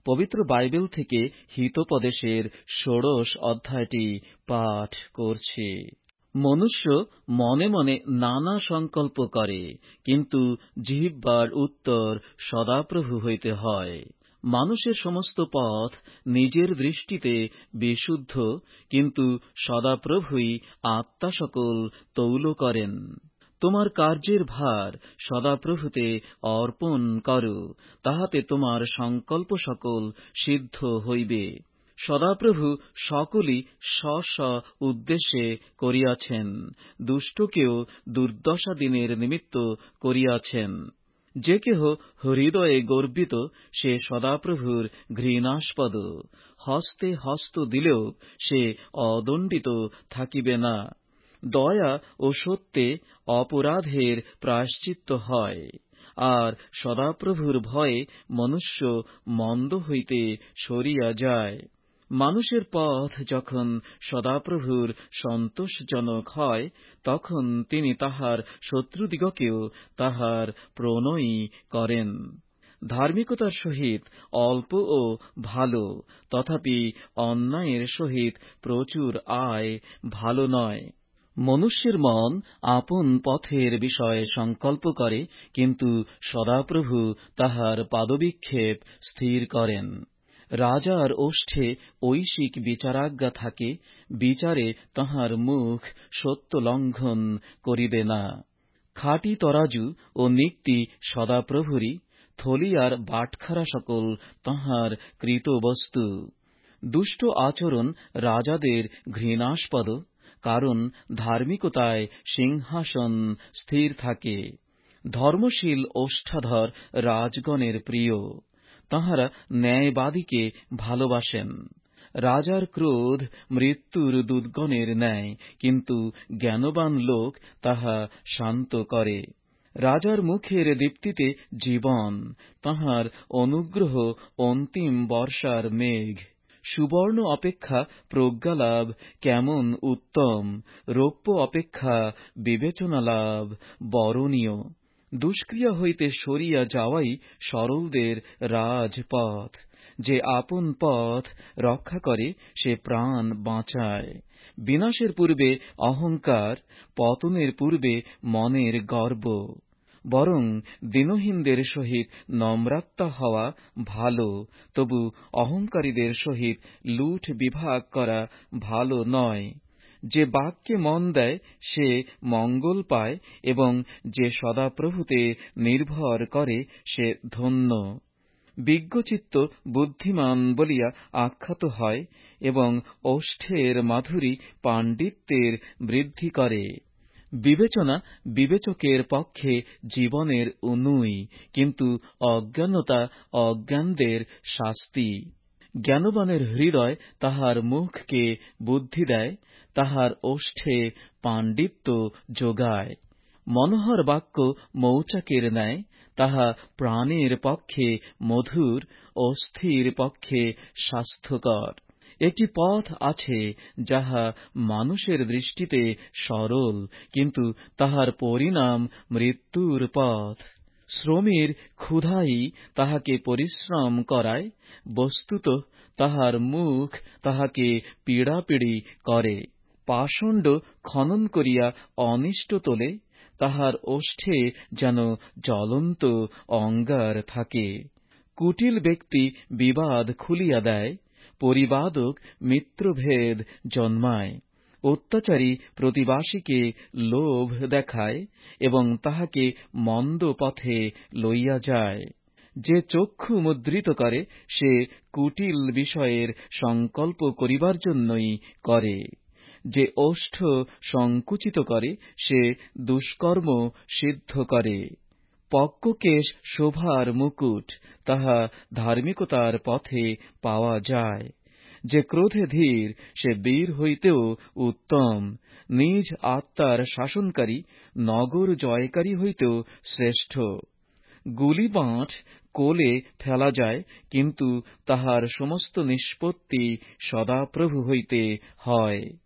পবিত্র বাইবেল থেকে হিতোপদেশের ১৬ অধ্যায়টি পাঠ করছি। মনুষ্য মনে মনে নানা সংকল্প করে, কিন্তু জিহ্বার উত্তর সদাপ্রভু হইতে হয়। মানুষের সমস্ত পথ নিজের দৃষ্টিতে বিশুদ্ধ, কিন্তু সদাপ্রভুই আত্মা সকল তৌল করেন। তোমার কার্যের ভার সদাপ্রভুতে অর্পণ করো, তাহাতে তোমার সংকল্প সকল সিদ্ধ হইবে। সদাপ্রভু সকলই স্ব উদ্দেশ্যে করিয়াছেন, দুষ্টকেও দুর্দশা দিনের নিমিত্ত করিয়াছেন। যে কেহ হৃদয়ে গর্বিত, সে সদাপ্রভুর ঘৃণাস্পদ। হস্তে হস্ত দিলেও সে অদণ্ডিত থাকিবে না। দয়া ও সত্যে অপরাধের প্রায়শ্চিত্ত হয়, আর সদাপ্রভুর ভয়ে মনুষ্য মন্দ হইতে সরিয়া যায়। মানুষের পথ যখন সদাপ্রভুর সন্তোষজনক হয়, তখন তিনি তাহার শত্রুদিগকেও তাহার প্রণয়ী করেন। ধার্মিকতার সহিত অল্প ও ভালো, তথাপি অন্যায়ের সহিত প্রচুর আয় ভালো নয়। মনুষ্যের মন আপন পথের বিষয়ে সংকল্প করে, কিন্তু সদাপ্রভু তাহার পাদবিক্ষেপ স্থির করেন। রাজার ওষ্ঠে ঐশিক বিচারাজ্ঞা থাকে, বিচারে তাহার মুখ সত্য লঙ্ঘন করিবে না। খাঁটি তরাজু ও নিক্তি সদাপ্রভুরই, থলি আর বাটখারা সকল তাঁহার কৃত বস্তু। দুষ্ট আচরণ রাজাদের ঘৃণাস্পদ, কারণ ধার্মিকতায় সিংহাসন স্থির থাকে। ধর্মশীল ওষ্ঠাধর রাজগণের প্রিয়, তাঁহারা ন্যায়বাদীকে ভালোবাসেন। রাজার ক্রোধ মৃত্যুর দূতগণের ন্যায়, কিন্তু জ্ঞানবান লোক তাহা শান্ত করে। রাজার মুখের দীপ্তিতে জীবন, তাঁহার অনুগ্রহ অন্তিম বর্ষার মেঘ। সুবর্ণ অপেক্ষা প্রজ্ঞালাভ কেমন উত্তম, রৌপ্য অপেক্ষা বিবেচনালাভ বরণীয়। দুষ্ক্রিয়া হইতে সরিয়া যাওয়াই সরলদের রাজপথ। যে আপন পথ রক্ষা করে, সে প্রাণ বাঁচায়। বিনাশের পূর্বে অহংকার, পতনের পূর্বে মনের গর্ব। বরং দীনহীনদের সহিত নম্রাত্মা হওয়া ভালো, তবু অহংকারীদের সহিত লুঠ বিভাগ করা ভালো নয়। যে বাক্যে মন দেয়, সে মঙ্গল পায়, এবং যে সদাপ্রভুতে নির্ভর করে, সে ধন্য। বিজ্ঞচিত্ত বুদ্ধিমান বলিয়া আখ্যাত হয়, এবং ওষ্ঠের মাধুরী পাণ্ডিত্যের বৃদ্ধি করে। বিবেচনা বিবেচকের পক্ষে জীবনের উনুই, কিন্তু অজ্ঞানতা অজ্ঞানদের শাস্তি। জ্ঞানবানের হৃদয় তাহার মুখকে বুদ্ধি দেয়, তাহার ওষ্ঠে পাণ্ডিত্য যোগায়। মনোহর বাক্য মৌচাকের ন্যায়, তাহা প্রাণের পক্ষে মধুর, অস্থির পক্ষে স্বাস্থ্যকর। একটি পথ আছে, যাহা মানুষের দৃষ্টিতে সরল, কিন্তু তাহার পরিণাম মৃত্যুর পথ। শ্রমের ক্ষুধাই তাহাকে পরিশ্রম করায়, বস্তুত তাহার মুখ তাহাকে পীড়াপিড়ি করে। পাষণ্ড খনন করিয়া অনিষ্ট তোলে, তাহার ওষ্ঠে যেন জ্বলন্ত অঙ্গার থাকে। কুটিল ব্যক্তি বিবাদ খুলিয়া দেয়, পরিবাদক মিত্রভেদ জন্মায়। অত্যাচারী প্রতিবাসীকে লোভ দেখায়, এবং তাহাকে মন্দ পথে লইয়া যায়। যে চক্ষু মুদ্রিত করে, সে কুটিল বিষয়ের সংকল্প করিবার জন্যই করে। যে ওষ্ঠ সংকুচিত করে, সে দুষ্কর্ম সিদ্ধ করে। পক্ককেশ শোভার মুকুট, তাহা ধার্মিকতার পথে পাওয়া যায়। যে ক্রোধে ধীর, সে বীর হইতেও উত্তম। নিজ আত্মার শাসনকারী, নগর জয়কারী হইতেও শ্রেষ্ঠ। গুলিবাঁট কোলে ফেলা যায়, কিন্তু তাহার সমস্ত নিষ্পত্তি সদাপ্রভু হইতে হয়।